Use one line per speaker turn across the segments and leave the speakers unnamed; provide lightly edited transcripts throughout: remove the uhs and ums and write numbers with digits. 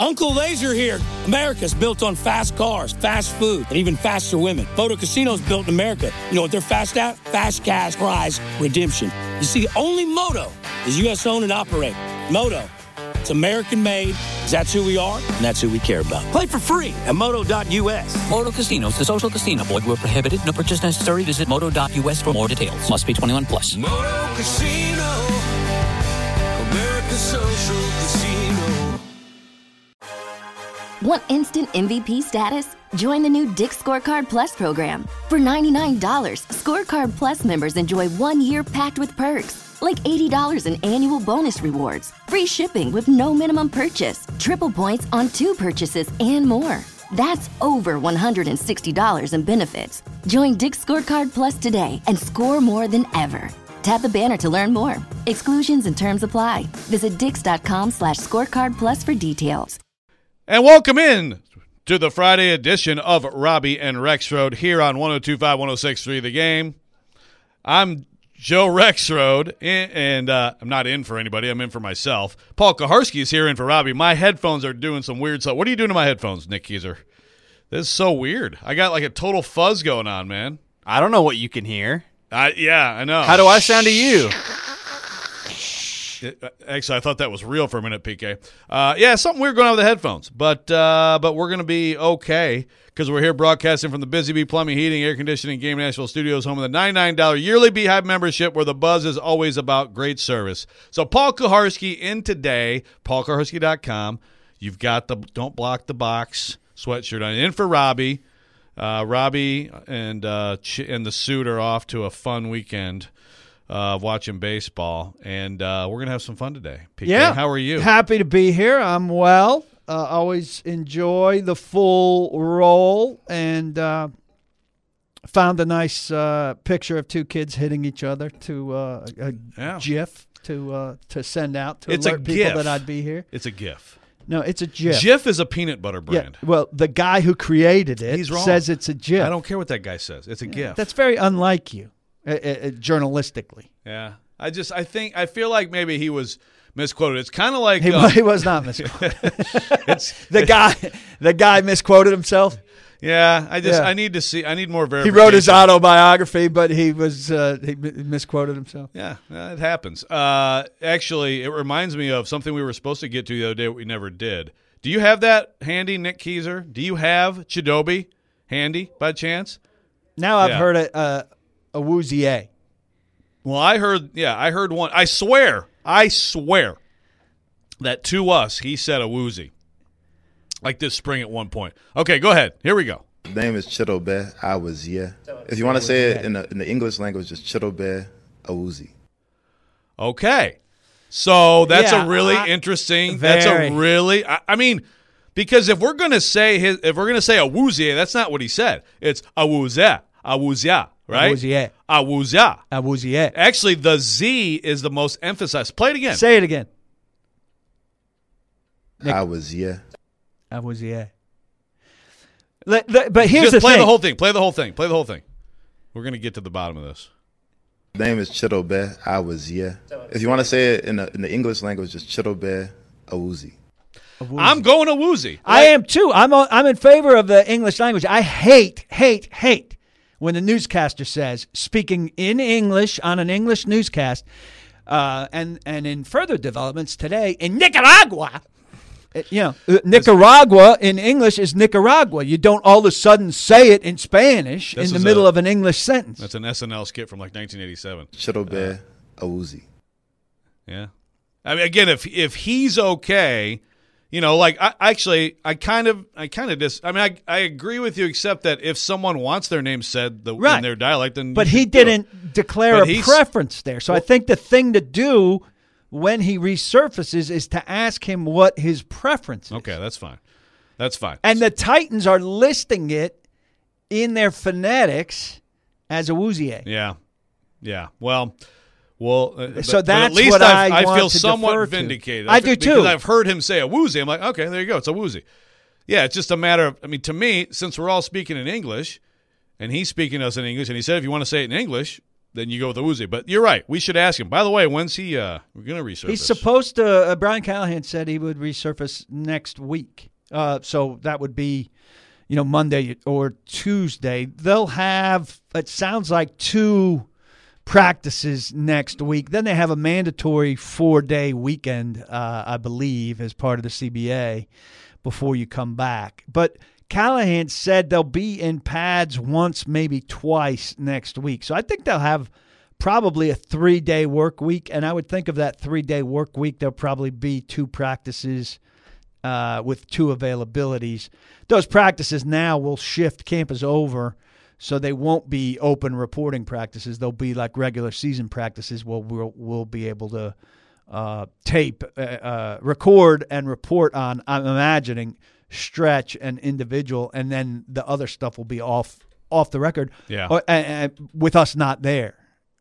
Uncle Laser here. America's built on fast cars, fast food, and even faster women. Moto Casino's built in America. You know what they're fast at? Fast cash prize redemption. You see, only Moto is U.S. owned and operated. Moto, it's American made, 'cause that's who we are, and that's who we care about. Play for free at moto.us.
Moto Casinos, the social casino. Void where prohibited. No purchase necessary. Visit moto.us for more details. Must be 21 plus.
Moto Casino, America's social casino.
Want instant MVP status? Join the new Dick's Scorecard Plus program. For $99, Scorecard Plus members enjoy 1 year packed with perks, like $80 in annual bonus rewards, free shipping with no minimum purchase, triple points on 2 purchases, and more. That's over $160 in benefits. Join Dick's Scorecard Plus today and score more than ever. Tap the banner to learn more. Exclusions and terms apply. Visit dix.com/scorecardplus for details.
And welcome in to the Friday edition of Robbie and Rexroad here on 102.5, 106.3 The Game. I'm Joe Rexroad, and I'm not in for anybody. I'm in for myself. Paul Kaharski is here in for Robbie. My headphones are doing some weird stuff. What are you doing to my headphones, Nick Keiser? This is so weird. I got like a total fuzz going on, man.
I don't know what you can hear.
Yeah, I know.
How do I sound to you?
Actually, I thought that was real for a minute, PK. Yeah, something weird going on with the headphones, but we're going to be okay because we're here broadcasting from the Busy Bee Plumbing, Heating, Air Conditioning, Game Nashville Studios, home of the $99 yearly Beehive membership, where the buzz is always about great service. So Paul Kaharski in today, paulkaharski.com. You've got the Don't Block the Box sweatshirt on. In for Robbie. Robbie and the suit are off to a fun weekend watching baseball, and we're going to have some fun today. PK,
yeah.
How are you?
Happy to be here. I'm well. Always enjoy the full roll, and found a nice picture of 2 kids hitting each other to a GIF to send out to alert people that I'd be here.
It's a GIF.
No, it's a GIF.
Jif is a peanut butter brand.
Yeah, well, the guy who created it says it's a GIF.
I don't care what that guy says. It's a GIF.
That's very unlike you, journalistically.
Yeah. I feel like maybe he was misquoted. It's kind of like
he was not misquoted. the guy misquoted himself.
Yeah, I need to see. I need more verification.
He wrote his autobiography, but he misquoted himself.
Yeah, it happens. Actually, it reminds me of something we were supposed to get to the other day, but we never did. Do you have that handy, Nick Keiser? Do you have Chidobe handy by chance?
Now I've heard a Awuzie.
Well, I heard one. I swear that to us he said Awuzie. Like this spring at one point. Okay, go ahead. Here we go.
The name is Chidobe Awuzie. If you want to say it in the English language, it's Chidobe Awuzie.
Okay. So that's a really interesting. That's a really. I mean, because if we're gonna say Awuzie, that's not what he said. It's Awuzie, right? Awuzie. Actually, the Z is the most emphasized. Play it again.
Say it again.
Awuzie.
But here's
the thing. Play the whole thing. Play the whole thing. We're going to get to the bottom of this.
The name is Chidobe Awuzie. If you want to say it in the English language, it's Chidobe Awuzie.
I'm going Awuzie.
I am too. I'm in favor of the English language. I hate when the newscaster says, speaking in English on an English newscast, and in further developments today in Nicaragua. Nicaragua in English is Nicaragua. You don't all of a sudden say it in Spanish in the middle of an English sentence.
That's an SNL skit from like 1987.
Chidobe Awuzie.
Yeah. I mean, again, if he's okay, I agree with you, except that if someone wants their name said in their dialect, then.
But he didn't declare a preference there. So I think the thing to do when he resurfaces is to ask him what his preference is.
Okay, that's fine.
And the Titans are listing it in their phonetics as Awuzie.
Yeah. Well,
so that's
at least
what I
feel somewhat vindicated.
I do too.
Because I've heard him say Awuzie. I'm like, okay, there you go. It's Awuzie. Yeah, it's just a matter of, to me, since we're all speaking in English, and he's speaking to us in English, and he said if you want to say it in English, then you go with Awuzie. But you're right. We should ask him. By the way, when's he we're going to resurface?
He's supposed to Brian Callahan said he would resurface next week. So that would be, Monday or Tuesday. They'll have, it sounds like, 2 practices next week. Then they have a mandatory 4-day weekend, I believe, as part of the CBA before you come back. But Callahan said they'll be in pads once, maybe twice next week. So I think they'll have probably a 3-day work week. And I would think of that 3-day work week, there'll probably be 2 practices with 2 availabilities. Those practices now will shift. Camp is over, so they won't be open reporting practices. They'll be like regular season practices where we'll be able to tape, record, and report on, I'm imagining, stretch and individual, and then the other stuff will be off the record.
Yeah.
With us not there,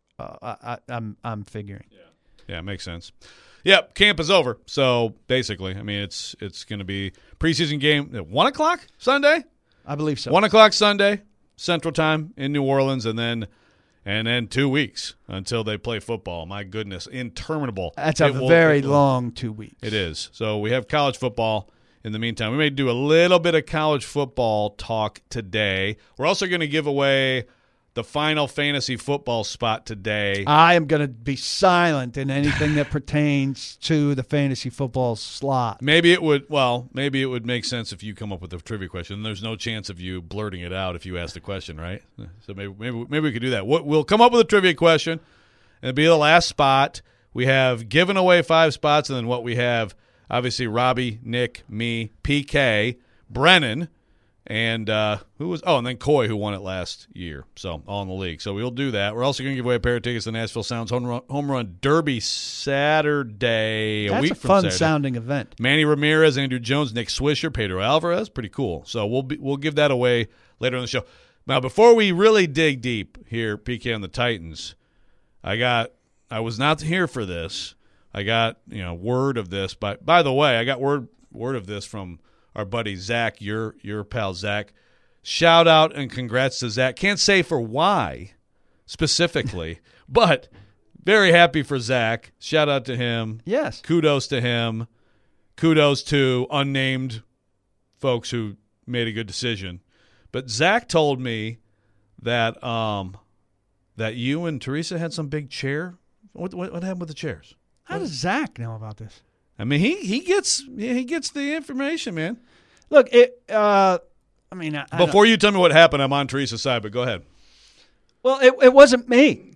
I'm figuring.
Yeah, makes sense. Yep, camp is over. So basically, I mean, it's going to be preseason game at 1 o'clock Sunday.
I believe so.
1 o'clock Sunday Central Time in New Orleans, and then 2 weeks until they play football. My goodness, interminable.
That's a very long 2 weeks.
It is. So we have college football. In the meantime, we may do a little bit of college football talk today. We're also going to give away the final fantasy football spot today.
I am going to be silent in anything that pertains to the fantasy football slot.
Maybe it would make sense if you come up with a trivia question. There's no chance of you blurting it out if you ask the question, right? So maybe we could do that. We'll come up with a trivia question, and it'll be the last spot. We have given away 5 spots, and then what we have, obviously, Robbie, Nick, me, PK, Brennan, and and then Coy, who won it last year. So all in the league. So we'll do that. We're also going to give away a pair of tickets to Nashville Sounds Home Run Derby Saturday, a week from Saturday.
That's a fun-sounding event.
Manny Ramirez, Andrew Jones, Nick Swisher, Pedro Alvarez. Pretty cool. So we'll give that away later in the show. Now, before we really dig deep here, PK on the Titans, I was not here for this. I got word of this. By the way, I got word of this from our buddy Zach, your pal Zach. Shout out and congrats to Zach. Can't say for why specifically, but very happy for Zach. Shout out to him.
Yes.
Kudos to him. Kudos to unnamed folks who made a good decision. But Zach told me that that you and Teresa had some big chair. What happened with the chairs?
How does Zach know about this?
I mean, he gets the information, man.
Look,
before you tell me what happened, I'm on Teresa's side, but go ahead.
Well, it wasn't me,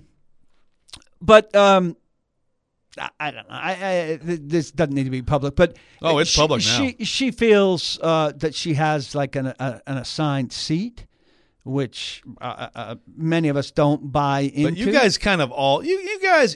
but I don't know. This doesn't need to be public, but
it's public now.
She feels that she has like an assigned seat, which many of us don't buy into.
But you guys kind of all you guys.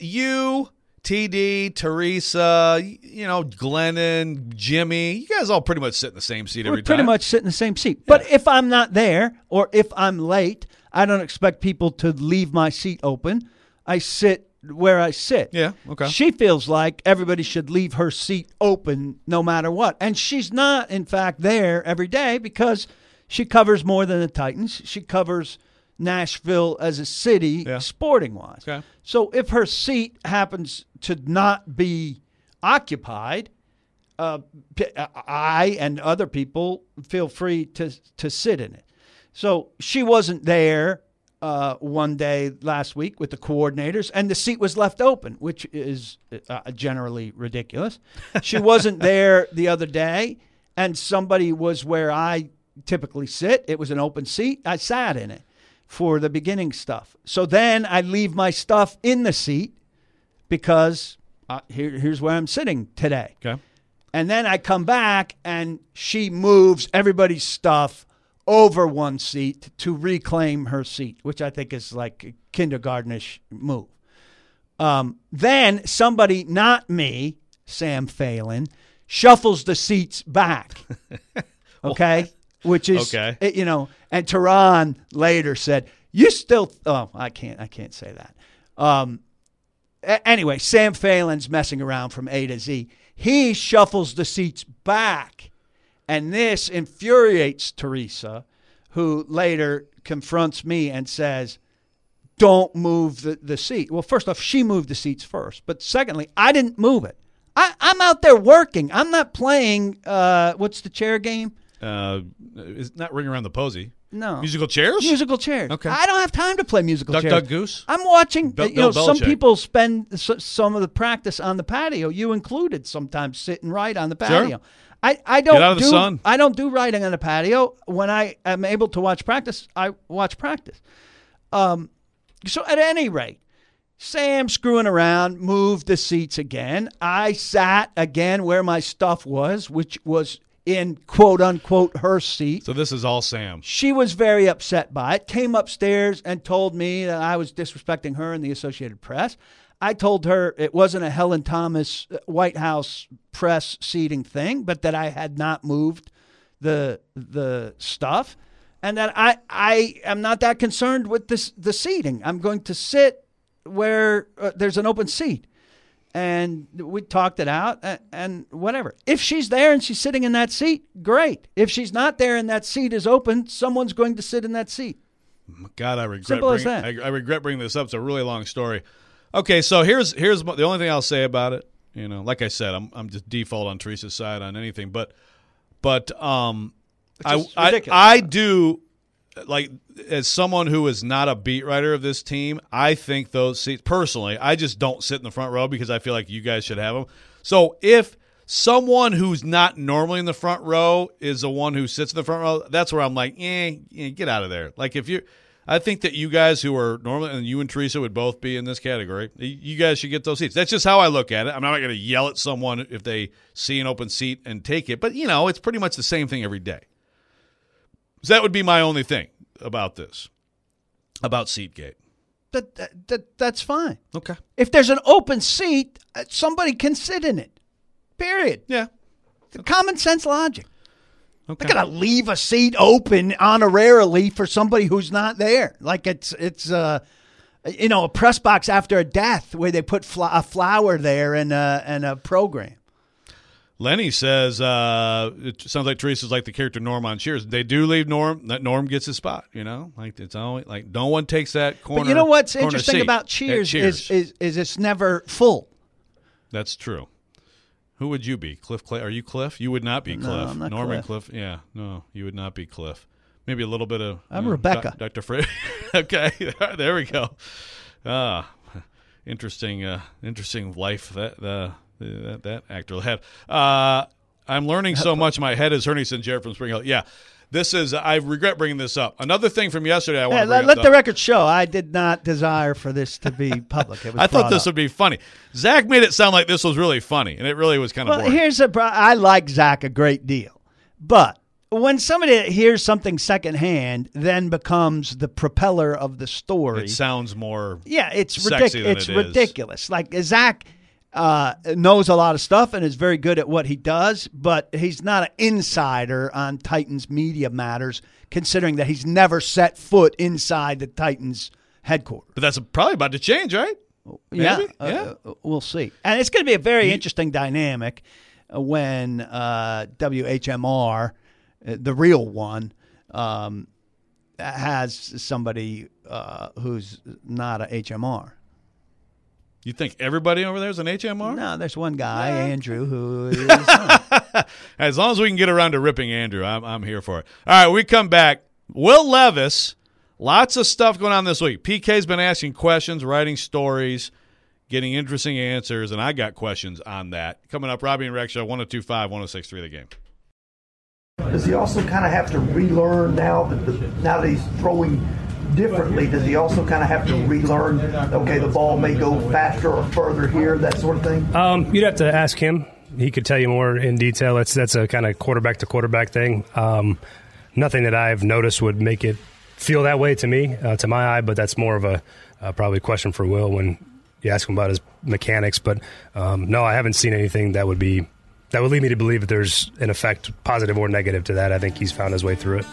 TD, Teresa, Glennon, Jimmy, you guys all pretty much sit in the same seat every time.
We're pretty much sit in the same seat. But if I'm not there or if I'm late, I don't expect people to leave my seat open. I sit where I sit.
Yeah, okay.
She feels like everybody should leave her seat open no matter what. And she's not, in fact, there every day because she covers more than the Titans. She covers Nashville as a city, sporting-wise.
Okay.
So if her seat happens to not be occupied, I and other people feel free to sit in it. So she wasn't there one day last week with the coordinators, and the seat was left open, which is generally ridiculous. She wasn't there the other day, and somebody was where I typically sit. It was an open seat. I sat in it for the beginning stuff. So then I leave my stuff in the seat because here's where I'm sitting today.
Okay.
And then I come back and she moves everybody's stuff over one seat to reclaim her seat, which I think is like a kindergartenish move. Then somebody, not me, Sam Phelan, shuffles the seats back. Okay? Which is,
okay.
And Tehran later said, you still, I can't say that. Anyway, Sam Phelan's messing around from A to Z. He shuffles the seats back, and this infuriates Teresa, who later confronts me and says, don't move the seat. Well, first off, she moved the seats first. But secondly, I didn't move it. I'm out there working. I'm not playing, what's the chair game?
It's not Ring Around the Posy.
No.
Musical chairs?
Musical chairs.
Okay.
I don't have time to play musical chairs.
Duck Goose?
I'm watching.
Bill
Some
Belichick.
people spend some of the practice on the patio. You included, sometimes sitting right on the patio.
Sure.
I don't
Get out of the sun.
I don't do writing on the patio. When I am able to watch practice, I watch practice. So at any rate, Sam screwing around, moved the seats again. I sat again where my stuff was, which was in quote-unquote her seat.
So this is all Sam.
She was very upset by it, came upstairs and told me that I was disrespecting her and the Associated Press. I told her it wasn't a Helen Thomas White House press seating thing, but that I had not moved the stuff, and that I am not that concerned with the seating. I'm going to sit where there's an open seat. And we talked it out and whatever. If she's there and she's sitting in that seat, great. If she's not there and that seat is open, someone's going to sit in that seat.
God, I regret
Simple as that.
I regret bringing this up. It's a really long story. Okay, so here's the only thing I'll say about it. Like I said, I'm just default on Teresa's side on anything, but I do, like, as someone who is not a beat writer of this team, I think those seats, personally, I just don't sit in the front row because I feel like you guys should have them. So if someone who's not normally in the front row is the one who sits in the front row, that's where I'm like, get out of there. Like, I think that you guys who are normally, and you and Teresa would both be in this category, you guys should get those seats. That's just how I look at it. I'm not going to yell at someone if they see an open seat and take it, but, it's pretty much the same thing every day. So that would be my only thing about this, about SeatGate.
That's fine.
Okay.
If there's an open seat, somebody can sit in it. Period.
Yeah.
Common sense logic.
Okay.
They're going to leave a seat open honorarily for somebody who's not there. Like it's a press box after a death where they put a flower there and a program.
Lenny says, it sounds like Teresa's like the character Norm on Cheers. They do leave Norm. That Norm gets his spot, Like, it's always, like, no one takes that corner.
But you know what's
corner
interesting
seat
about Cheers is it's never full.
That's true. Who would you be? Cliff Clay? Are you Cliff? You would not be Cliff.
No, I'm not
Norman
Cliff.
Yeah, no, you would not be Cliff. Maybe a little bit of.
I'm Rebecca.
Dr. Fred. Okay, there we go. Interesting life that actor will have. I'm learning so much. My head is hurting, since Jared from Spring Hill. Yeah, this is. I regret bringing this up. Another thing from yesterday I want to bring up.
Let the record show. I did not desire for this to be public. It was
I thought this
up.
would be funny. Zach made it sound like this was really funny, and it really was kind of boring.
I like Zach a great deal, but when somebody hears something secondhand, then becomes the propeller of the story.
It sounds more.
Yeah, it's
sexy
ridiculous. It's
than it is.
ridiculous. Like Zach knows a lot of stuff and is very good at what he does, but he's not an insider on Titans media matters, considering that he's never set foot inside the Titans headquarters.
But that's probably about to change, right? Maybe?
Yeah. We'll see. And it's going to be a very interesting dynamic when WHMR, the real one, has somebody who's not a HMR.
You think everybody over there is an HMR?
No, there's one guy, Andrew, who is
As long as we can get around to ripping Andrew, I'm here for it. All right, we come back. Will Levis, lots of stuff going on this week. PK's been asking questions, writing stories, getting interesting answers, and I got questions on that. Coming up, Robbie and Rex Show, 102.5, 106.3 The Game.
Does he also kind of have to relearn now that he's throwing differently? Does he also kind of have to relearn, okay, the ball may go faster or further here, that sort of thing?
You'd have to ask him. He could tell you more in detail. That's a kind of quarterback-to-quarterback thing. Nothing that I've noticed would make it feel that way to me, to my eye, but that's more of a probably question for Will when you ask him about his mechanics. But no, I haven't seen anything that would lead me to believe that there's an effect, positive or negative, to that. I think he's found his way through it.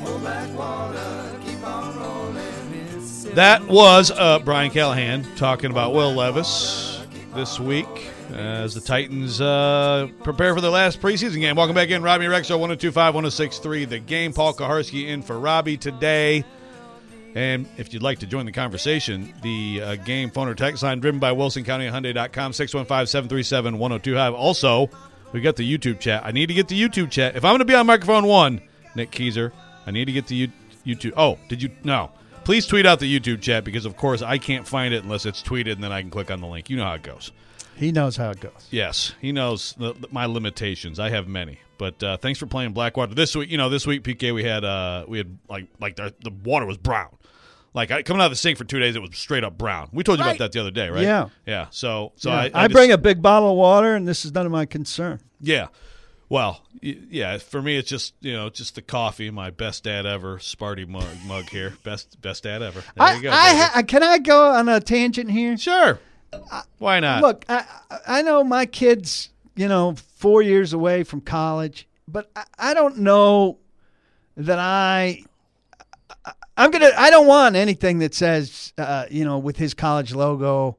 That was Brian Callahan talking about Will Levis this week as the Titans prepare for their last preseason game. Welcome back in, Robbie Rexo, 102.5, 106.3 The Game. Paul Kaharski in for Robbie today. And if you'd like to join the conversation, the game phone or text line driven by WilsonCountyHyundai.com, 615-737-1025. Also, we got the YouTube chat. I need to get the YouTube chat. If I'm going to be on microphone 1, Nick Keyser, I need to get the YouTube. Oh, did you? No. Please tweet out the YouTube chat because, of course, I can't find it unless it's tweeted, and then I can click on the link. You know how it goes.
He knows how it goes.
Yes, he knows my limitations. I have many. But thanks for playing Blackwater. This week, PK, we had like the water was brown. Like coming out of the sink for 2 days, it was straight up brown. We told you about that the other day, right?
Yeah.
Yeah. So
yeah.
I
bring a big bottle of water, and this is none of my concern.
Yeah. Well, yeah. For me, it's just just the coffee. My best dad ever Sparty mug here. Best dad ever. There you go.
Can I go on a tangent here?
Sure. Why not?
Look, I know my kid's 4 years away from college, but I don't know that I don't want anything that says with his college logo.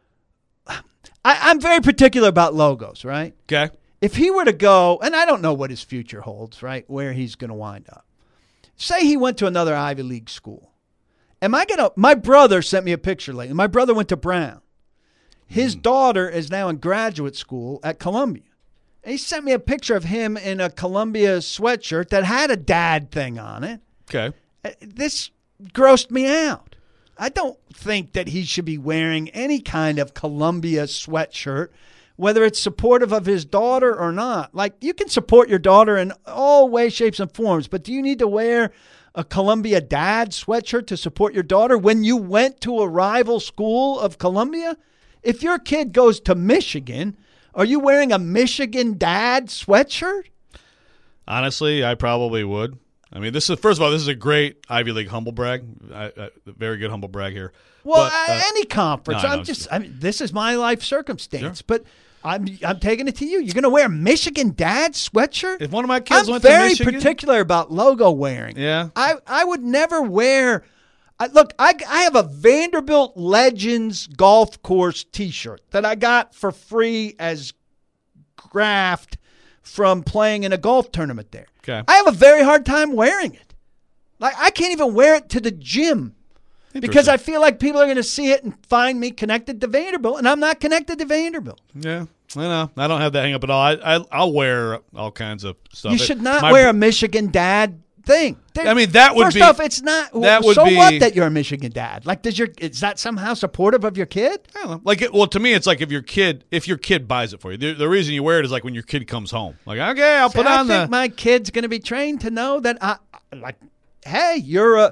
I'm very particular about logos, right?
Okay.
If he were to go, and I don't know what his future holds, right, where he's going to wind up. Say he went to another Ivy League school. My brother sent me a picture lately. My brother went to Brown. His daughter is now in graduate school at Columbia. And he sent me a picture of him in a Columbia sweatshirt that had a dad thing on it.
Okay.
This grossed me out. I don't think that he should be wearing any kind of Columbia sweatshirt, whether it's supportive of his daughter or not. Like, you can support your daughter in all ways, shapes, and forms, but do you need to wear a Columbia dad sweatshirt to support your daughter when you went to a rival school of Columbia? If your kid goes to Michigan, are you wearing a Michigan dad sweatshirt?
Honestly, I probably would. I mean, first of all, this is a great Ivy League humble brag. Very good humble brag here.
Well, any conference.
No,
this is my life circumstance,
sure.
But I'm taking it to you. You're going to wear a Michigan dad sweatshirt?
If one of my kids went to Michigan,
I'm very particular about logo wearing.
Yeah.
I would never wear. Look, I have a Vanderbilt Legends golf course T-shirt that I got for free as graft from playing in a golf tournament there.
Okay.
I have a very hard time wearing it. Like, I can't even wear it to the gym because I feel like people are going to see it and find me connected to Vanderbilt, and I'm not connected to Vanderbilt.
Yeah, I know. I don't have that hang up at all. I'll wear all kinds of stuff.
You should not wear a Michigan dad thing.
I mean, that would be.
First off, it's not.
That would
so
be,
what that you're a Michigan dad? Like, is that somehow supportive of your kid?
I don't know. Like, well, to me, it's like if your kid buys it for you. The reason you wear it is like when your kid comes home. Like, okay, I'll put on
I think my kid's going to be trained to know that hey, you're a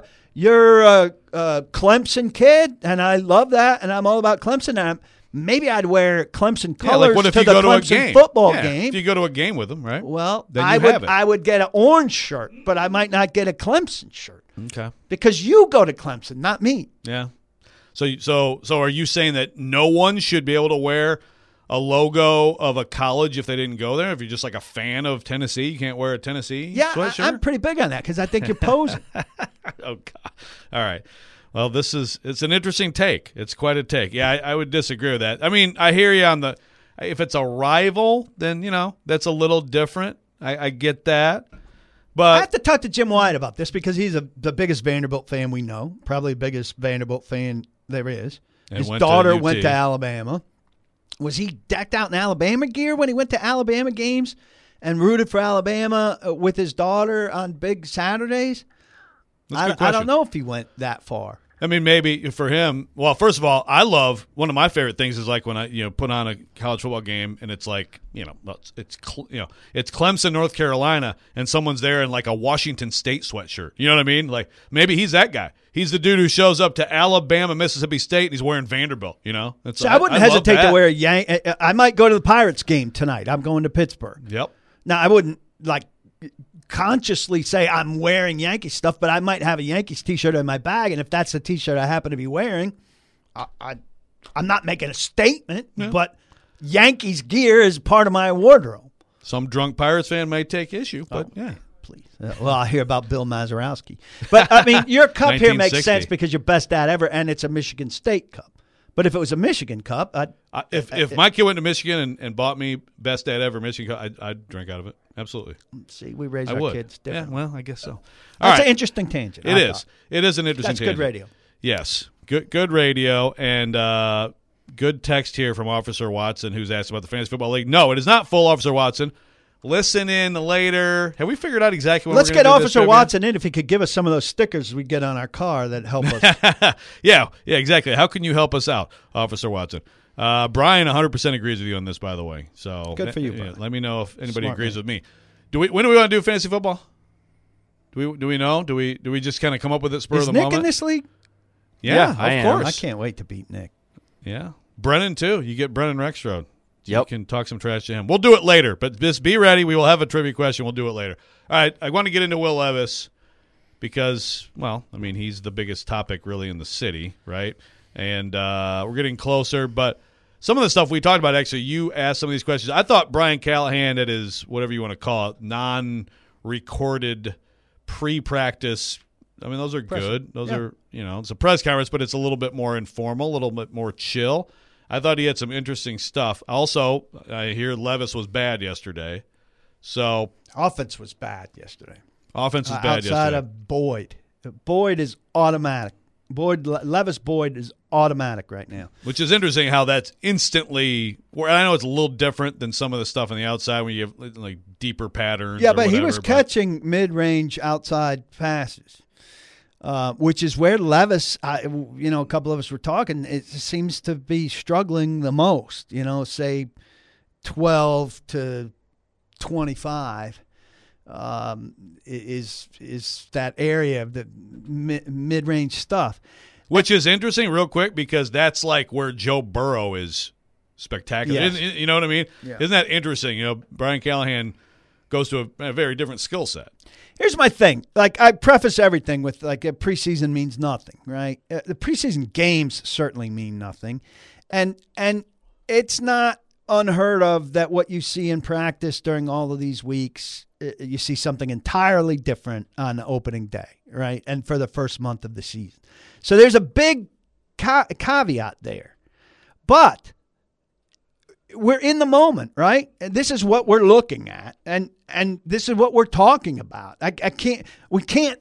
Clemson kid, and I love that, and I'm all about Clemson. And maybe I'd wear Clemson colors
what if
to
you
the
go to a
Clemson
game?
football
Yeah,
game.
If you go to a game with them, right?
Well,
then
I would get an orange shirt, but I might not get a Clemson shirt.
Okay.
Because you go to Clemson, not me.
Yeah. So are you saying that no one should be able to wear a logo of a college if they didn't go there? If you're just like a fan of Tennessee, you can't wear a Tennessee sweatshirt?
I'm pretty big on that because I think you're posing.
Oh, God. All right. Well, it's an interesting take. It's quite a take. Yeah, I would disagree with that. I mean, I hear you on if it's a rival, then, that's a little different. I get that. But
I have to talk to Jim Wyatt about this because he's the biggest Vanderbilt fan we know, probably the biggest Vanderbilt fan there is. His daughter went to Alabama. Was he decked out in Alabama gear when he went to Alabama games and rooted for Alabama with his daughter on big Saturdays? I don't know if he went that far.
I mean, maybe for him. Well, first of all, one of my favorite things is like when I put on a college football game and it's like it's Clemson, North Carolina, and someone's there in like a Washington State sweatshirt. You know what I mean? Like maybe he's that guy. He's the dude who shows up to Alabama, Mississippi State, and he's wearing Vanderbilt.
So I wouldn't hesitate to wear a I might go to the Pirates game tonight. I'm going to Pittsburgh.
Yep.
Now I wouldn't consciously say I'm wearing Yankees stuff, but I might have a Yankees T-shirt in my bag, and if that's the T-shirt I happen to be wearing, I'm not making a statement, but Yankees gear is part of my wardrobe.
Some drunk Pirates fan may take issue, but yeah.
Please. Well, I hear about Bill Mazeroski. But, I mean, your cup here makes sense because you're best dad ever, and it's a Michigan State cup. But if it was a Michigan Cup,
if my kid went to Michigan and bought me best dad ever Michigan Cup, I'd drink out of it. Absolutely.
See, we raise our kids different.
Yeah, well, I guess so.
That's an interesting tangent.
It is. It is an interesting tangent.
That's good radio.
Yes, good radio, and good text here from Officer Watson, who's asked about the Fantasy Football League. No, it is not full, Officer Watson. Listen in later. Have we figured out exactly when
Let's
we're going to
get
do this
Officer
show
Watson in if he could give us some of those stickers we get on our car that help us.
Yeah, exactly. How can you help us out, Officer Watson? Brian 100% agrees with you on this, by the way. So
good for you, Brian.
Let me know if anybody
Smart
agrees
man.
with me. When do we want to do fantasy football? Do we know? Do we just kind of come up with it spur
Is
of the
Nick
moment?
in this league?
Yeah,
I
of
am.
course.
I can't wait to beat Nick.
Yeah. Brennan, too. You get Brennan Rexroad.
Yep.
You can talk some trash to him. We'll do it later, but just be ready. We will have a trivia question. We'll do it later. All right, I want to get into Will Levis because, well, I mean, he's the biggest topic really in the city, right? And we're getting closer, but some of the stuff we talked about, actually, you asked some of these questions. I thought Brian Callahan at his, whatever you want to call it, non-recorded pre-practice, I mean, those are good. Those are, it's a press conference, but it's a little bit more informal, a little bit more chill. I thought he had some interesting stuff. Also, I hear Levis was bad yesterday. So
Offense was bad yesterday.
Offense is bad
outside
yesterday.
of Boyd. Boyd is automatic. Levis Boyd is automatic right now.
Which is interesting how that's instantly – I know it's a little different than some of the stuff on the outside when you have like deeper patterns.
Yeah,
or
but he
whatever,
was catching mid-range outside passes. Which is where Levis, a couple of us were talking, it seems to be struggling the most, say 12 to 25 is that area of the mid-range stuff.
Which is interesting real quick because that's like where Joe Burrow is spectacular.
Yes.
You know what I mean?
Yeah.
Isn't that interesting? Brian Callahan goes to a very different skill set.
Here's my thing. Like, I preface everything with, like, a preseason means nothing, right? The preseason games certainly mean nothing. And it's not unheard of that what you see in practice during all of these weeks, you see something entirely different on opening day, right? And for the first month of the season. So there's a big caveat there. But we're in the moment, right? And this is what we're looking at, and this is what we're talking about. We can't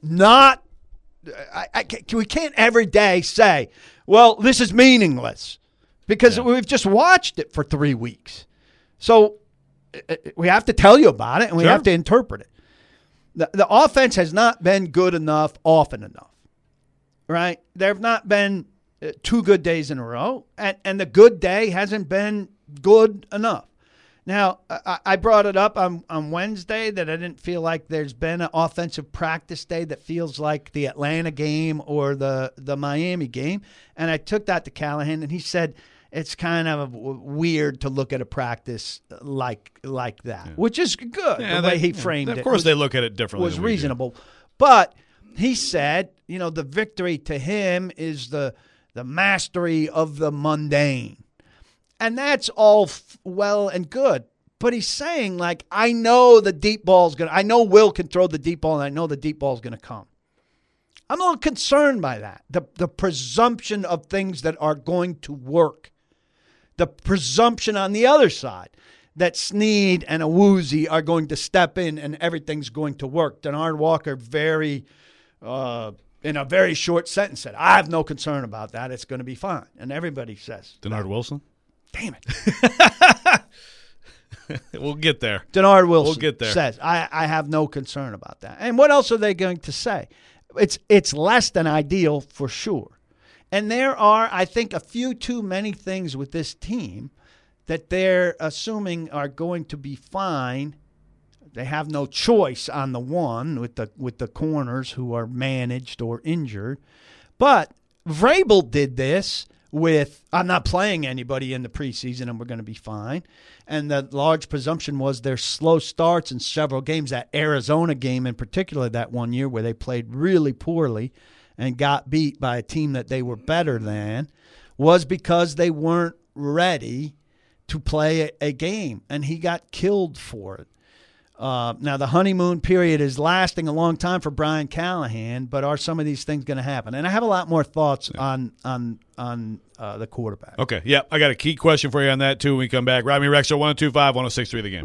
every day say, well, this is meaningless, because we've just watched it for 3 weeks. So we have to tell you about it, and we have to interpret it. The offense has not been good enough often enough, right? There have not been 2 good days in a row, and the good day hasn't been good enough. Now, I brought it up on Wednesday that I didn't feel like there's been an offensive practice day that feels like the Atlanta game or the Miami game, and I took that to Callahan, and he said it's kind of weird to look at a practice like that, which is good. The way he framed it.
Of course, they look at it differently.
Was reasonable. But he said, the victory to him is the mastery of the mundane. And that's all well and good. But he's saying, like, I know the deep ball's going to – I know Will can throw the deep ball, and I know the deep ball's going to come. I'm a little concerned by that, the presumption of things that are going to work. The presumption on the other side that Snead and Awuzie are going to step in and everything's going to work. Denard Walker in a very short sentence said, I have no concern about that. It's going to be fine. And everybody says.
Denard Wilson?
Damn it.
We'll get there.
Denard Wilson
we'll get there.
says, I have no concern about that. And what else are they going to say? It's less than ideal for sure. And there are, I think, a few too many things with this team that they're assuming are going to be fine. They have no choice on the one with the corners who are managed or injured. But Vrabel did this with, I'm not playing anybody in the preseason and we're going to be fine. And the large presumption was their slow starts in several games, that Arizona game in particular that one year where they played really poorly and got beat by a team that they were better than, was because they weren't ready to play a game. And he got killed for it. Now, the honeymoon period is lasting a long time for Brian Callahan, but are some of these things going to happen? And I have a lot more thoughts on the quarterback.
Okay, yeah, I got a key question for you on that, too, when we come back. Rodney Rexer, 102.5, 106.3 The Game.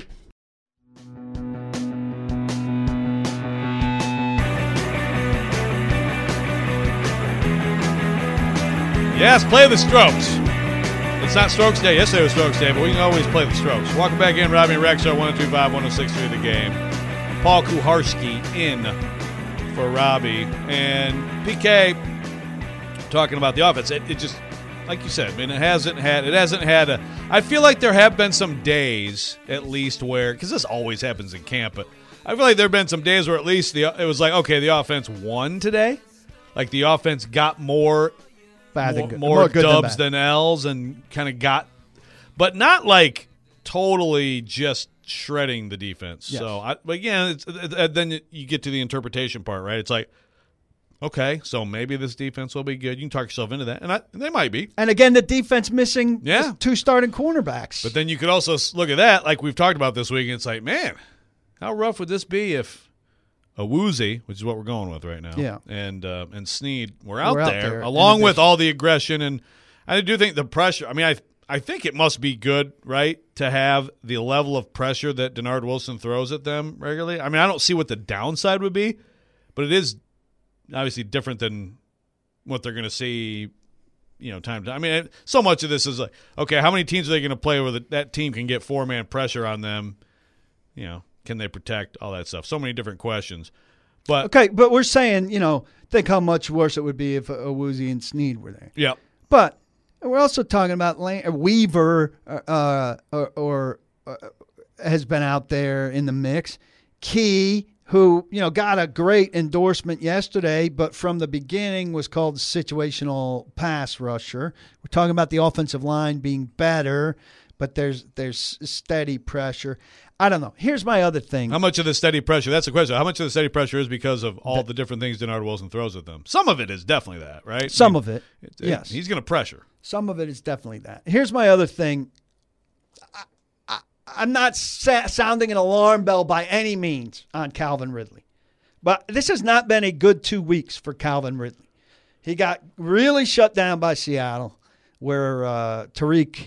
Yes, play the Strokes. It's not Strokes Day. Yesterday was Strokes Day, but we can always play the Strokes. Welcome back in, Rodney Rexer, 102.5, 106.3 The Game. Paul Kuharsky in for Robbie. And PK talking about the offense. It just, like you said, I mean, it hasn't had a. I feel like there have been some days, at least, where, because this always happens in camp, but I feel like there have been some days where at least it was like, okay, the offense won today. Like the offense got more dubs than L's and kind of got, but not like totally just shredding the defense. Yes. So, but again, then you get to the interpretation part, right? It's like, okay, so maybe this defense will be good. You can talk yourself into that, and they might be.
And again, the defense missing 2 starting cornerbacks.
But then you could also look at that, like we've talked about this week, and it's like, man, how rough would this be if Awuzie, which is what we're going with right now, and Snead were out there along with all the aggression. And I do think the pressure, I mean, I think it must be good, right, to have the level of pressure that Denard Wilson throws at them regularly. I mean, I don't see what the downside would be, but it is obviously different than what they're going to see, time to time. I mean, so much of this is like, okay, how many teams are they going to play where that team can get 4-man pressure on them, Can they protect, all that stuff? So many different questions. But
okay, but we're saying, think how much worse it would be if Awuzie and Snead were there.
Yeah.
But we're also talking about Weaver has been out there in the mix. Key, who, got a great endorsement yesterday, but from the beginning was called situational pass rusher. We're talking about the offensive line being better, but there's steady pressure. I don't know. Here's my other thing.
How much of the steady pressure? That's the question. How much of the steady pressure is because of all the different things Denard Wilson throws at them? Some of it is definitely that, right?
Some of it, yes.
He's going to pressure.
Some of it is definitely that. Here's my other thing. I'm not sounding an alarm bell by any means on Calvin Ridley. But this has not been a good 2 weeks for Calvin Ridley. He got really shut down by Seattle, where Tariq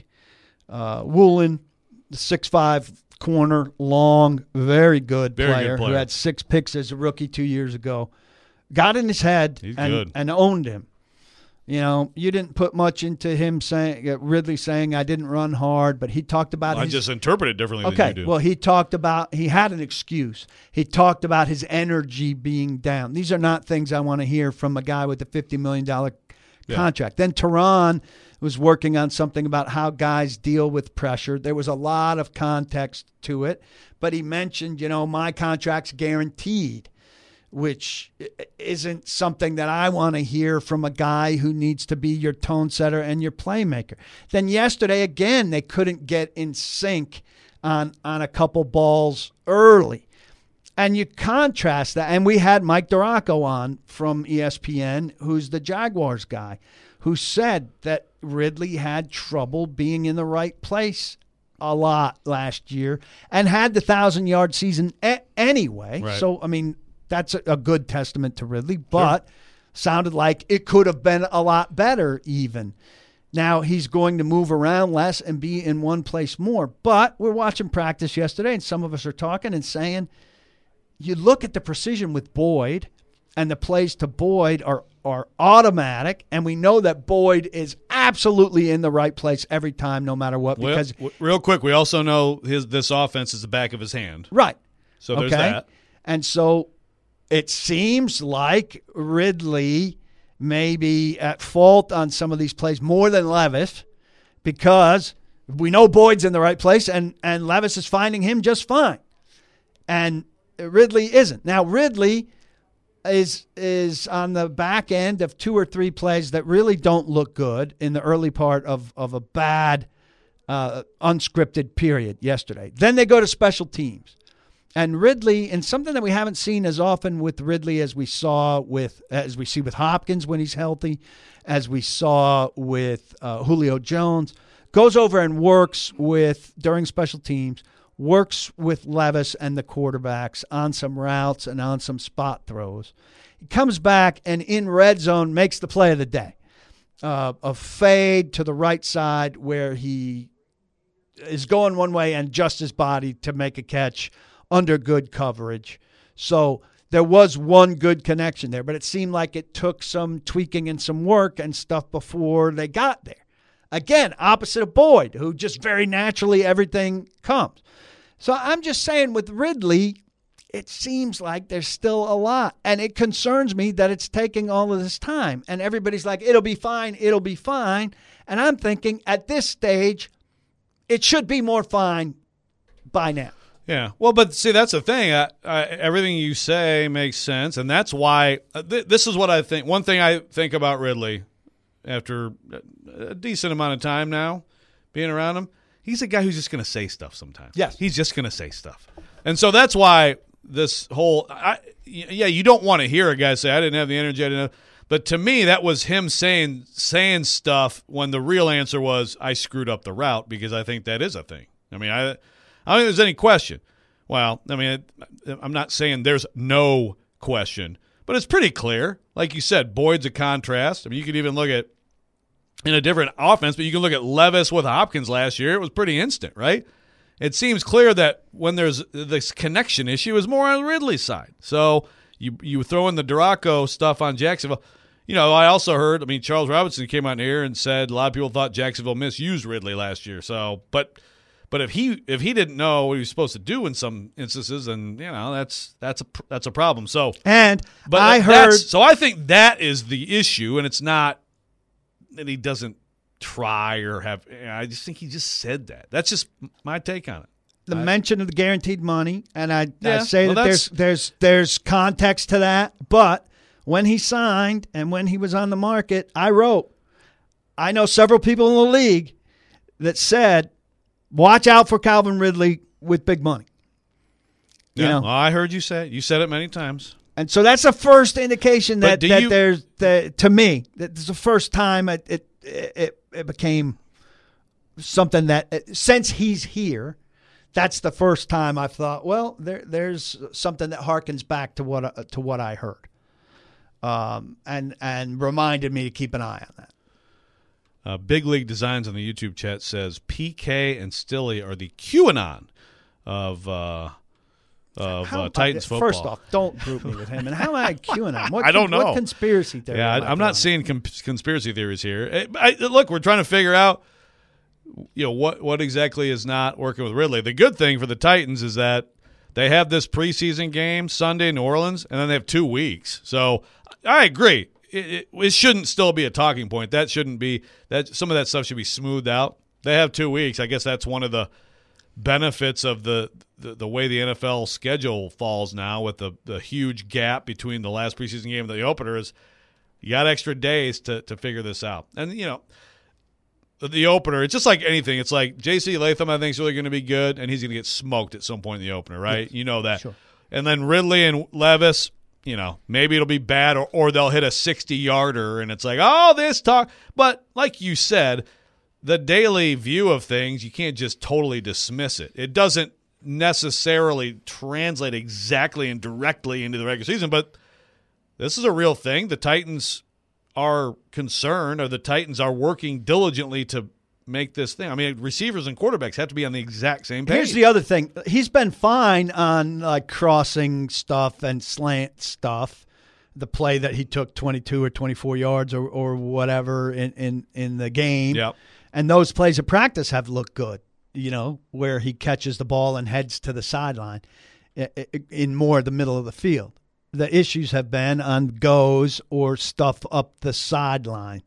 Woolen, the 6'5", corner, long, very good player who had 6 picks as a rookie 2 years ago, got in his head and owned him. You didn't put much into him Ridley saying I didn't run hard, but he talked about
I just interpret it differently than you do.
Well, he talked about he had an excuse. He talked about his energy being down. These are not things I want to hear from a guy with a $50 million contract. Then Tehran was working on something about how guys deal with pressure. There was a lot of context to it, but he mentioned, my contract's guaranteed, which isn't something that I want to hear from a guy who needs to be your tone setter and your playmaker. Then yesterday, again, they couldn't get in sync on a couple balls early. And you contrast that, and we had Mike Duraco on from ESPN, who's the Jaguars guy, who said that Ridley had trouble being in the right place a lot last year and had the 1,000-yard season anyway.
Right.
So, I mean, that's a good testament to Ridley, but sounded like it could have been a lot better even. Now he's going to move around less and be in one place more. But we're watching practice yesterday, and some of us are talking and saying, you look at the precision with Boyd, and the plays to Boyd are automatic, and we know that Boyd is absolutely in the right place every time, no matter what. Because
real quick, we also know this offense is the back of his hand.
Right.
So there's that.
And so it seems like Ridley may be at fault on some of these plays more than Levis, because we know Boyd's in the right place, and Levis is finding him just fine. And Ridley isn't. Now, Ridley is on the back end of 2 or 3 plays that really don't look good in the early part of a bad unscripted period yesterday. Then they go to special teams. And Ridley, and something that we haven't seen as often with Ridley as we see with Hopkins when he's healthy, as we saw with Julio Jones, goes over and works during special teams works with Levis and the quarterbacks on some routes and on some spot throws. He comes back and in red zone makes the play of the day. A fade to the right side where he is going one way and adjusts his body to make a catch under good coverage. So there was one good connection there, but it seemed like it took some tweaking and some work and stuff before they got there. Again, opposite of Boyd, who just very naturally everything comes. So I'm just saying with Ridley, it seems like there's still a lot. And it concerns me that it's taking all of this time. And everybody's like, it'll be fine, it'll be fine. And I'm thinking at this stage, it should be more fine by now.
Yeah. Well, but see, that's the thing. Everything you say makes sense. And that's why this is what I think. One thing I think about Ridley after a decent amount of time now being around him, he's a guy who's just going to say stuff sometimes.
Yes.
He's just going to say stuff. And so that's why this whole you don't want to hear a guy say, I didn't have the energy, I didn't have. But to me, that was him saying stuff when the real answer was, I screwed up the route, because I think that is a thing. I mean, I don't think there's any question. Well, I mean, I'm not saying there's no question, but it's pretty clear. Like you said, Boyd's a contrast. I mean, you could even look at in a different offense, but you can look at Levis with Hopkins last year. It was pretty instant, right? It seems clear that when there's this connection issue, is more on Ridley's side. So you throw in the Duraco stuff on Jacksonville. You know, I also heard, I mean, Charles Robinson came out here and said a lot of people thought Jacksonville misused Ridley last year. So, but if he didn't know what he was supposed to do in some instances, then you know that's a problem. So, but I heard, so I think that is the issue, and it's not that he doesn't try or have. I just think he just said that. That's just my take on it.
The mention of the guaranteed money, and I say that there's context to that, but when he signed and when he was on the market, I know several people in the league that said, watch out for Calvin Ridley with big money.
You know? Well, I heard you say it. You said it many times.
And so that's the first indication that to me, that's the first time it became something that since he's here, that's the first time I've thought, well, there's something that harkens back to what I heard. And reminded me to keep an eye on that.
Big League Designs on the YouTube chat says PK and Stilly are the QAnon of Titans football.
First off, don't group me with him. And how am I QAnon?
I don't know.
What conspiracy theory?
Yeah, I'm not seeing conspiracy theories here. Look, we're trying to figure out, you know, what exactly is not working with Ridley. The good thing for the Titans is that they have this preseason game Sunday in New Orleans, and then they have 2 weeks. So I agree. It shouldn't still be a talking point. That shouldn't be that. Some of that stuff should be smoothed out. They have 2 weeks. I guess that's one of the benefits of the way the NFL schedule falls now, with the huge gap between the last preseason game and the opener, is you got extra days to figure this out. And you know, the opener, it's just like anything. It's like J.C. Latham, I think, is really going to be good, and he's going to get smoked at some point in the opener, right? Yes. You know that.
Sure.
And then Ridley and Levis, you know, maybe it'll be bad, or they'll hit a 60-yarder, and it's like, oh, this talk. But like you said, the daily view of things, you can't just totally dismiss it. It doesn't necessarily translate exactly and directly into the regular season, but this is a real thing. The Titans are concerned, or the Titans are working diligently to make this thing. I mean, receivers and quarterbacks have to be on the exact same page.
Here's the other thing. He's been fine on like crossing stuff and slant stuff. The play that he took 22 or 24 yards or whatever in the game.
Yep.
And those plays of practice have looked good, you know, where he catches the ball and heads to the sideline in more the middle of the field. The issues have been on goes or stuff up the sideline,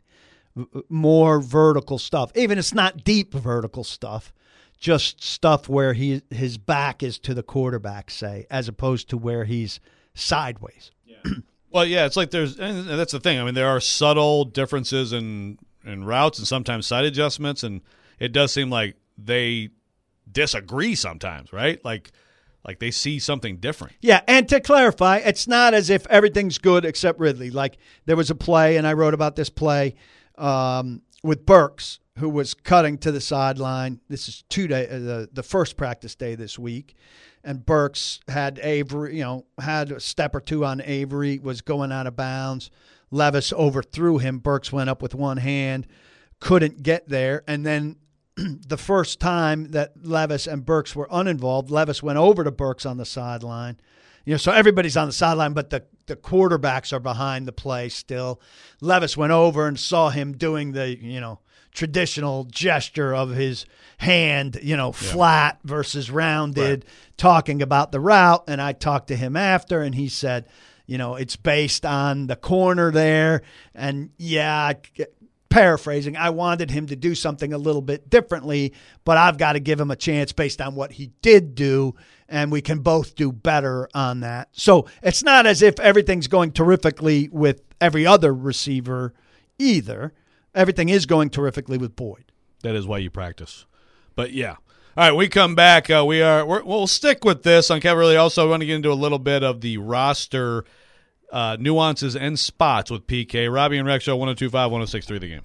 more vertical stuff. Even it's not deep vertical stuff, just stuff where his back is to the quarterback, say, as opposed to where he's sideways.
Yeah. Well, yeah, it's like and that's the thing. I mean, there are subtle differences in routes and sometimes side adjustments, and it does seem like they disagree sometimes, right? Like they see something different.
Yeah, and to clarify, it's not as if everything's good except Ridley. Like there was a play, and I wrote about this play with Burks, who was cutting to the sideline. This is the first practice day this week. And Burks had Avery, had a step or two on Avery, was going out of bounds. Levis overthrew him. Burks went up with one hand, couldn't get there. And then the first time that Levis and Burks were uninvolved, Levis went over to Burks on the sideline. So everybody's on the sideline, but the quarterbacks are behind the play still. Levis went over and saw him doing the, traditional gesture of his hand, flat versus rounded, talking about the route. And I talked to him after, and he said, it's based on the corner there. And, paraphrasing, I wanted him to do something a little bit differently, but I've got to give him a chance based on what he did do, and we can both do better on that. So it's not as if everything's going terrifically with every other receiver either. Everything is going terrifically with Boyd.
That is why you practice. But, yeah. All right, we come back. We'll stick with this on Kevin. Really, also want to get into a little bit of the roster nuances and spots with PK. Robbie and Rex Show, 102.5, 106.3 The Game.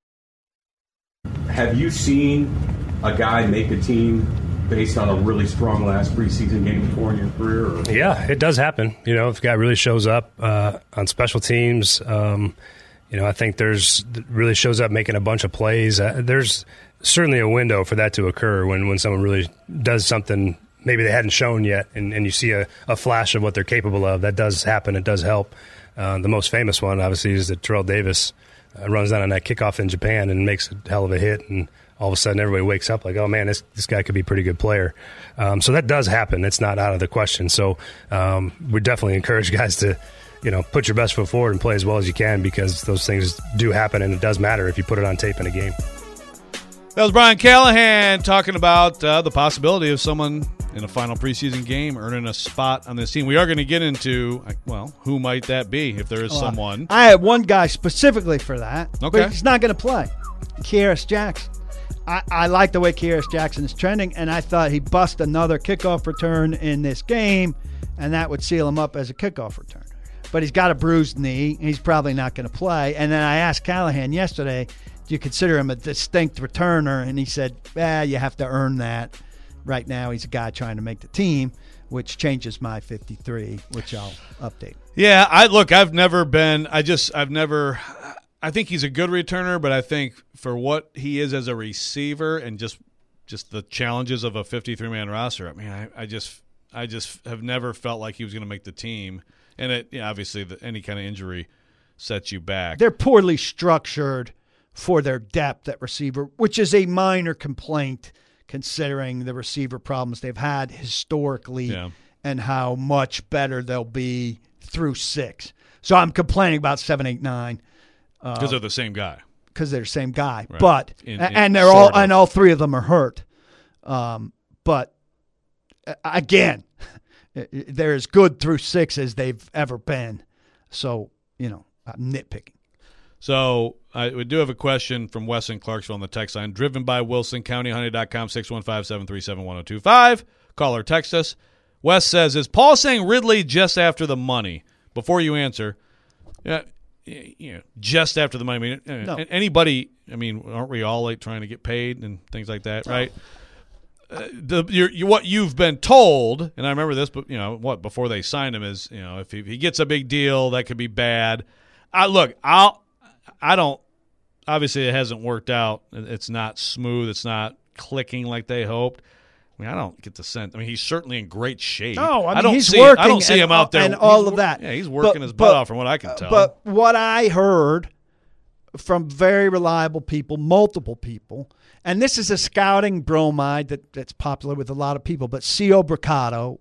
Have you seen a guy make a team based on a really strong last preseason game before in your career? Or?
Yeah, it does happen. If a guy really shows up on special teams, I think really shows up making a bunch of plays. There's certainly a window for that to occur when someone really does something maybe they hadn't shown yet, and you see a flash of what they're capable of. That does happen. It does help. The most famous one, obviously, is that Terrell Davis runs down on that kickoff in Japan and makes a hell of a hit, and all of a sudden everybody wakes up like, oh, man, this guy could be a pretty good player. So that does happen. It's not out of the question. So we definitely encourage guys to put your best foot forward and play as well as you can, because those things do happen, and it does matter if you put it on tape in a game.
That was Brian Callahan talking about the possibility of someone in a final preseason game earning a spot on this team. We are going to get into, who might that be if there is someone.
I had one guy specifically for that,
okay,
but he's not going to play. Kearis Jackson. I like the way Kearis Jackson is trending, and I thought he'd bust another kickoff return in this game, and that would seal him up as a kickoff return. But he's got a bruised knee. He's probably not going to play. And then I asked Callahan yesterday, do you consider him a distinct returner? And he said, you have to earn that. Right now he's a guy trying to make the team, which changes my 53, which I'll update.
Yeah, I think he's a good returner, but I think for what he is as a receiver and just the challenges of a 53-man roster, I just have never felt like he was going to make the team. And obviously any kind of injury sets you back.
They're poorly structured for their depth at receiver, which is a minor complaint considering the receiver problems they've had historically and how much better they'll be through 6. So I'm complaining about 7, 8, 9.
Because they're the same guy.
Because they're the same guy.
Right.
But and all 3 of them are hurt. But again, they're as good through 6 as they've ever been. So, I'm nitpicking.
So we do have a question from Wes in Clarksville on the text line. Driven by Wilson, CountyHoney.com, 615-737-1025. Call or text us. Wes says, is Paul saying Ridley just after the money? Before you answer, just after the money.
No.
Anybody, aren't we all trying to get paid and things like that, right? What you've been told, and I remember this, but before they signed him is, if he gets a big deal, that could be bad. I don't. Obviously, it hasn't worked out. It's not smooth. It's not clicking like they hoped. I don't get the sense. He's certainly in great shape.
Oh,
I don't
he's
see.
Working
I don't see him out there
and all of that.
Yeah, he's working his butt off, from what I can tell.
But what I heard from very reliable people, multiple people, and this is a scouting bromide that's popular with a lot of people, but C.O. Bricado,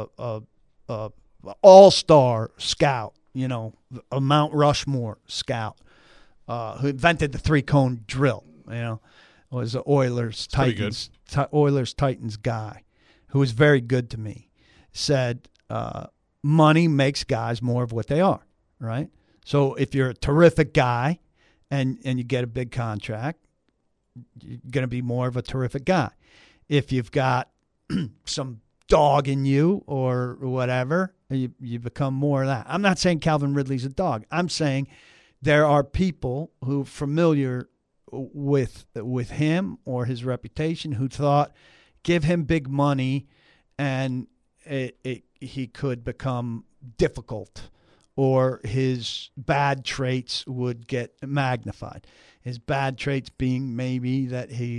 all-star scout, a Mount Rushmore scout, who invented the 3-cone drill, was an Oilers Titans guy who was very good to me, said money makes guys more of what they are, right? So if you're a terrific guy and you get a big contract, you're going to be more of a terrific guy. If you've got some dog in you or whatever, you become more of that. I'm not saying Calvin Ridley's a dog. I'm saying there are people who are familiar with him or his reputation who thought give him big money and he could become difficult or his bad traits would get magnified. His bad traits being maybe that he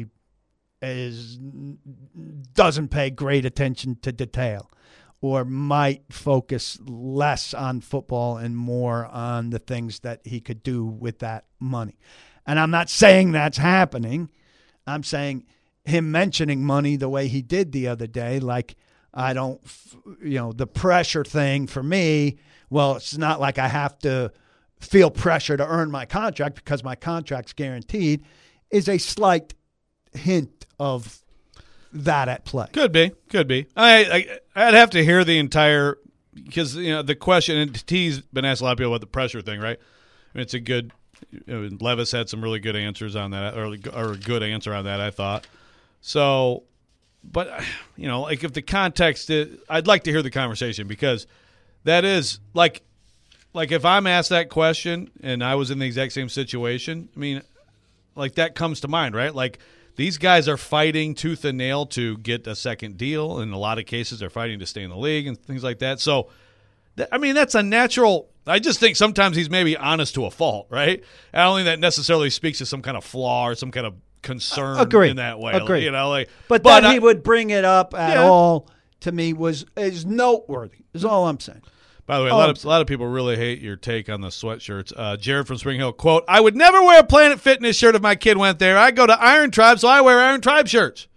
doesn't pay great attention to detail or might focus less on football and more on the things that he could do with that money. And I'm not saying that's happening. I'm saying him mentioning money the way he did the other day, like the pressure thing for me, well, it's not like I have to feel pressure to earn my contract because my contract's guaranteed, is a slight hint of that at play.
Could be. I'd have to hear the entire, because the question, and T's been asked a lot of people about the pressure thing, right? I mean, it's a good. Levis had some really good answers on that, or a good answer on that, I thought. So, but like if the context is, I'd like to hear the conversation because that is like if I'm asked that question and I was in the exact same situation, I mean, like that comes to mind, right? Like. These guys are fighting tooth and nail to get a second deal. In a lot of cases, they're fighting to stay in the league and things like that. So, that's a natural – I just think sometimes he's maybe honest to a fault, right? I don't think that necessarily speaks to some kind of flaw or some kind of concern in that way.
Agreed.
But
that he would bring it up at all, to me, is noteworthy is all I'm saying.
By the way, a lot of people really hate your take on the sweatshirts. Jared from Spring Hill, quote, I would never wear a Planet Fitness shirt if my kid went there. I go to Iron Tribe, so I wear Iron Tribe shirts.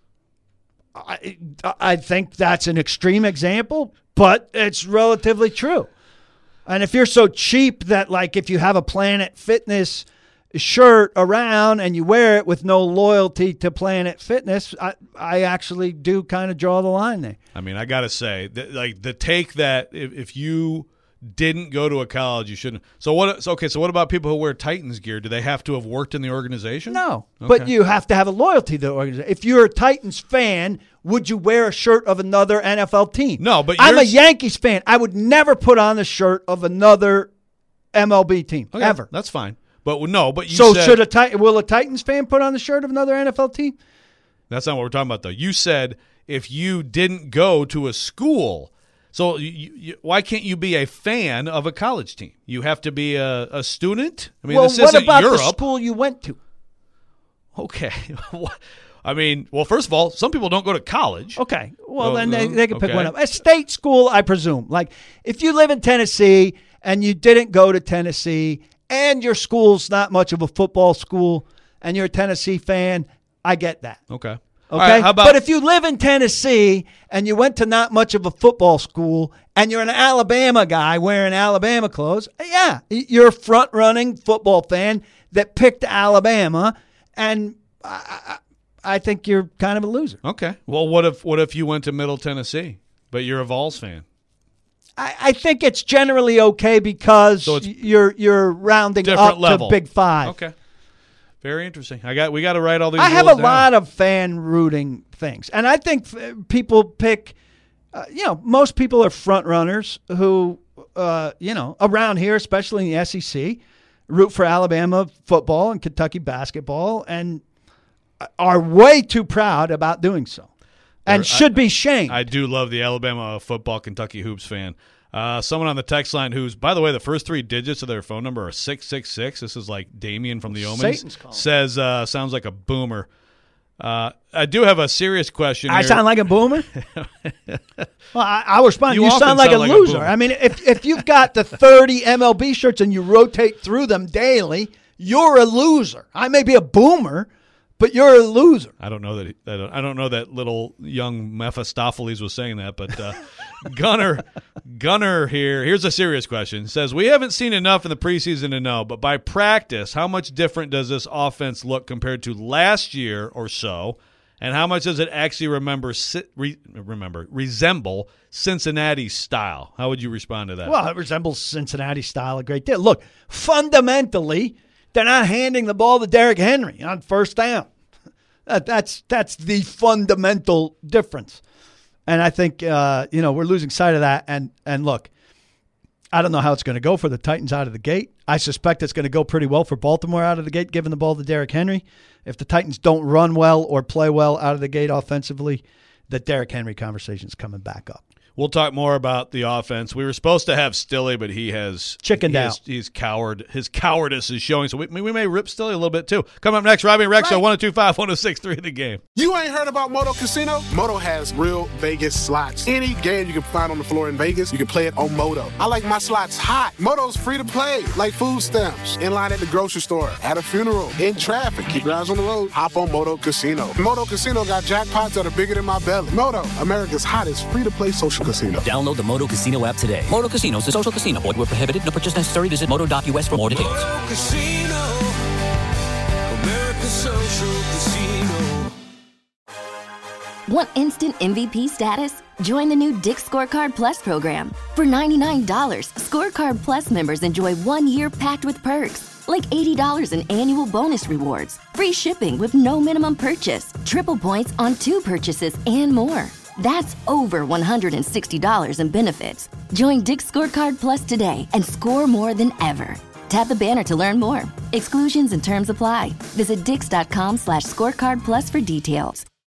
I think that's an extreme example, but it's relatively true. And if you're so cheap that, like, if you have a Planet Fitness shirt around and you wear it with no loyalty to Planet Fitness, I actually do kind of draw the line there.
I mean, I got to say, the take that if you didn't go to a college, you shouldn't. So what about people who wear Titans gear? Do they have to have worked in the organization?
No,
okay.
But you have to have a loyalty to the organization. If you're a Titans fan, would you wear a shirt of another NFL team?
No, but
I'm a Yankees fan. I would never put on the shirt of another MLB team, ever.
That's fine. But no, but you
so
said,
will a Titans fan put on the shirt of another NFL team?
That's not what we're talking about, though. You said if you didn't go to a school, so why can't you be a fan of a college team? You have to be a student? I mean, this isn't
about
Europe.
The school you went to?
Okay. I mean, well, first of all, some people don't go to college.
Okay. Well, then they can pick one up. A state school, I presume. Like, if you live in Tennessee and you didn't go to Tennessee and your school's not much of a football school and you're a Tennessee fan, I get that.
Okay.
Okay.
Right,
but if you live in Tennessee and you went to not much of a football school and you're an Alabama guy wearing Alabama clothes, yeah, you're a front-running football fan that picked Alabama, and I think you're kind of a loser.
Okay. Well, what if you went to Middle Tennessee, but you're a Vols fan?
I think it's generally okay because you're rounding up
level.
to Big Five.
Okay. Very interesting. We got to write all these.
I have
rules
a
down.
lot of fan rooting things, and I think people pick. Most people are front runners who, around here, especially in the SEC, root for Alabama football and Kentucky basketball, and are way too proud about doing so, and should be shamed.
I do love the Alabama football Kentucky hoops fan. Someone on the text line who's, by the way, the first three digits of their phone number are 666. This is like Damien from the Omens. Says, sounds like a boomer. I do have a serious question here.
I sound like a boomer? Well, I'll respond. You
often
sound like a loser.
boomer.
I mean, if you've got the 30 MLB shirts and you rotate through them daily, you're a loser. I may be a boomer, but you're a loser.
I don't know that. I don't know that little young Mephistopheles was saying that, but Gunner here. Here's a serious question. Says, we haven't seen enough in the preseason to know, but by practice, how much different does this offense look compared to last year or so, and how much does it actually resemble Cincinnati's style? How would you respond to that?
Well, it resembles Cincinnati style a great deal. Look, fundamentally, they're not handing the ball to Derrick Henry on first down. That's the fundamental difference. And I think, we're losing sight of that. And look, I don't know how it's going to go for the Titans out of the gate. I suspect it's going to go pretty well for Baltimore out of the gate, giving the ball to Derrick Henry. If the Titans don't run well or play well out of the gate offensively, the Derrick Henry conversation's coming back up.
We'll talk more about the offense. We were supposed to have Stilly, but he has
chickened out.
He's coward. His cowardice is showing. So we may rip Stilly a little bit too. Coming up next, Robbie and Rex, 102.5, 106.3 The Game.
You ain't heard about Moto Casino? Moto has real Vegas slots. Any game you can find on the floor in Vegas, you can play it on Moto. I like my slots hot. Moto's free to play, like food stamps, in line at the grocery store, at a funeral, in traffic. Keep your eyes on the road. Hop on Moto Casino. Moto Casino got jackpots that are bigger than my belly. Moto, America's hottest free-to-play social casino.
Download the Moto Casino app today. Moto Casino is a social casino. Void where prohibited. No purchase necessary. Visit moto.us for more details.
Moto Casino, America's social casino.
Want instant MVP status? Join the new Dick's Scorecard Plus program. For $99, Scorecard Plus members enjoy 1 year packed with perks, like $80 in annual bonus rewards, free shipping with no minimum purchase, triple points on 2 purchases, and more. That's over $160 in benefits. Join Dick's Scorecard Plus today and score more than ever. Tap the banner to learn more. Exclusions and terms apply. Visit dix.com/scorecard plus for details.